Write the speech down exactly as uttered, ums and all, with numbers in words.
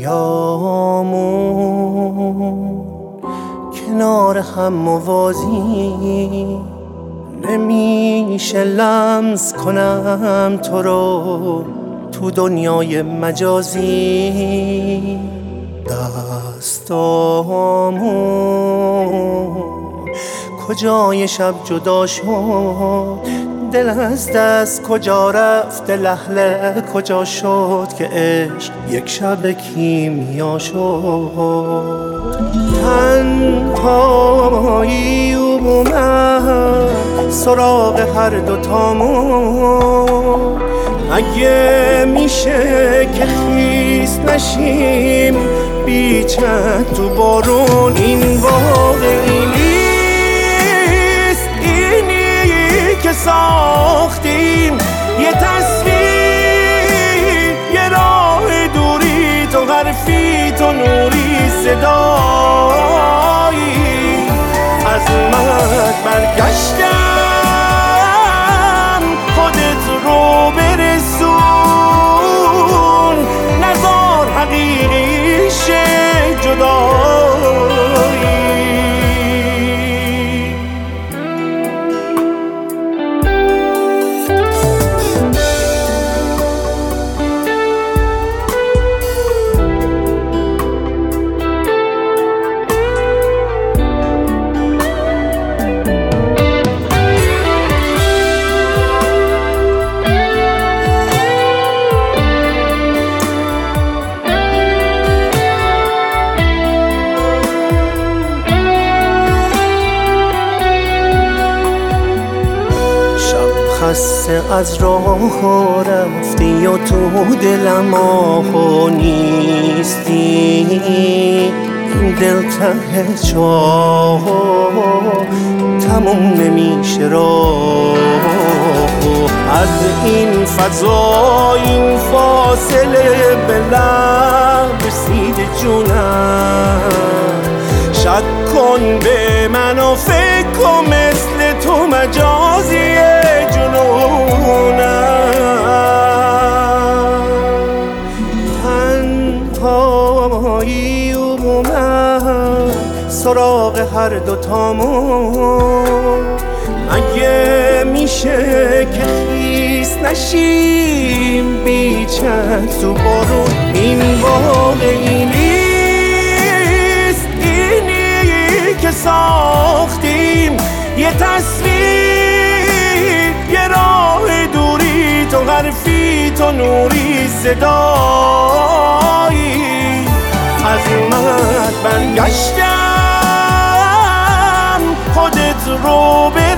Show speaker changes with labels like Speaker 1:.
Speaker 1: دنیامون کنار هم موازی، نمیشه لمس کنم تو رو تو دنیای مجازی. دستامون کجای شب جدا شد، دل از دست کجا رفت، لحله کجا شد که عشق یک شب کیمیا شد. تنهایی اومد سراغ هر دوتامون، اگه میشه که خیس نشیم بیچند تو بارون. این واقعی نیست، اینی که ساختیم یه تصویر، یه راه دوری، تو حرفی تو نوری صدایی. عظمت برگشتم خودت رو برسون، نزار حقیقی شه جدایی. خسته از راه رفتی و تو دلم آه نیستی، این دل ته چاه تموم نمیشه راه. از این فضا این فاصله به لب رسیده جونم، شک کن به من و فکر کن مثل تو مجازیه جنونم. تنهایی اومد سراغ هر دوتامون، اگه میشه که خیس نشیم بیچند تو بارون. این واقعی نیست، اینی که ساختیم یه تصویر، یه راه دوری، تو حرفی تو نوری صدایی. عظمت برگشتم خودت رو